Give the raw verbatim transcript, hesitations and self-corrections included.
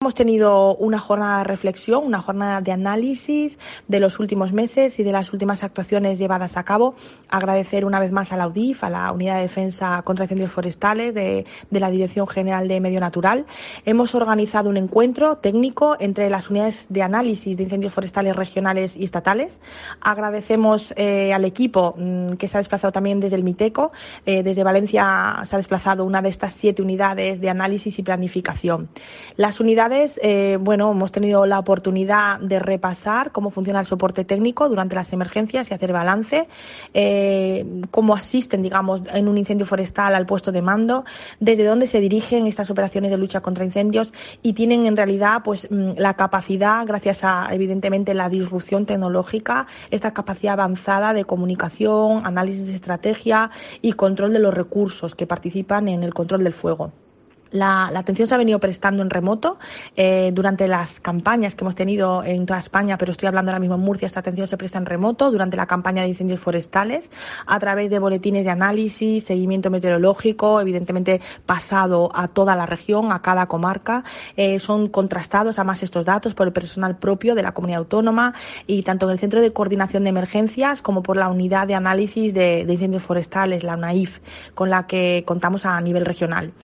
Hemos tenido una jornada de reflexión, una jornada de análisis de los últimos meses y de las últimas actuaciones llevadas a cabo. Agradecer una vez más a la U D I F, a la Unidad de Defensa contra Incendios Forestales de, de la Dirección General de Medio Natural. Hemos organizado un encuentro técnico entre las unidades de análisis de incendios forestales regionales y estatales. Agradecemos eh, al equipo mmm, que se ha desplazado también desde el MITECO. Eh, desde Valencia se ha desplazado una de estas siete unidades de análisis y planificación. Las unidades Eh, bueno, hemos tenido la oportunidad de repasar cómo funciona el soporte técnico durante las emergencias y hacer balance, eh, cómo asisten, digamos, en un incendio forestal al puesto de mando, desde dónde se dirigen estas operaciones de lucha contra incendios y tienen en realidad pues la capacidad, gracias a evidentemente la disrupción tecnológica, esta capacidad avanzada de comunicación, análisis de estrategia y control de los recursos que participan en el control del fuego. La, la atención se ha venido prestando en remoto eh, durante las campañas que hemos tenido en toda España, pero estoy hablando ahora mismo en Murcia. Esta atención se presta en remoto durante la campaña de incendios forestales a través de boletines de análisis, seguimiento meteorológico, evidentemente pasado a toda la región, a cada comarca. Eh, son contrastados además estos datos por el personal propio de la comunidad autónoma y tanto en el Centro de Coordinación de Emergencias como por la Unidad de Análisis de, de Incendios Forestales, la UNAIF, con la que contamos a nivel regional.